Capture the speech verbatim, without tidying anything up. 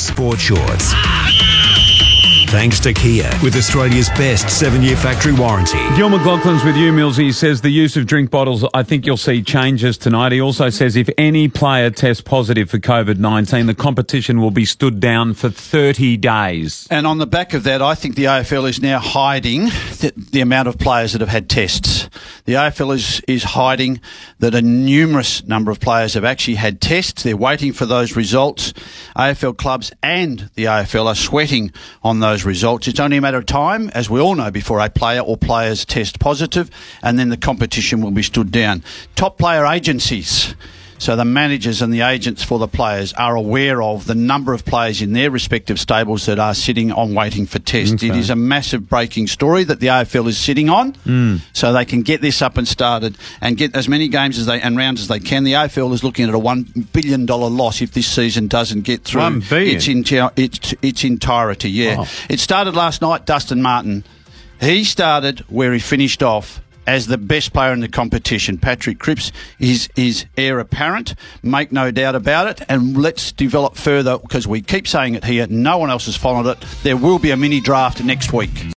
Sport Shorts. Thanks to Kia, with Australia's best seven-year factory warranty. Gil McLaughlin's with you, Millsy. He says the use of drink bottles, I think you'll see changes tonight. He also says if any player tests positive for COVID nineteen, the competition will be stood down for thirty days. And on the back of that, I think the A F L is now hiding the, the amount of players that have had tests. The A F L is, is hiding that a numerous number of players have actually had tests. They're waiting for those results. A F L clubs and the A F L are sweating on those results. It's only a matter of time, as we all know, before a player or players test positive, and then the competition will be stood down. Top player agencies, so the managers and the agents for the players, are aware of the number of players in their respective stables that are sitting on waiting for tests. Okay. It is a massive breaking story that the A F L is sitting on, mm. so they can get this up and started and get as many games as they and rounds as they can. The A F L is looking at a one billion dollars loss if this season doesn't get through one billion its, in, its, its entirety. Yeah, wow. It started last night. Dustin Martin, he started where he finished off as the best player in the competition. Patrick Cripps is, is heir apparent, make no doubt about it, and let's develop further, because we keep saying it here, no one else has followed it. There will be a mini draft next week.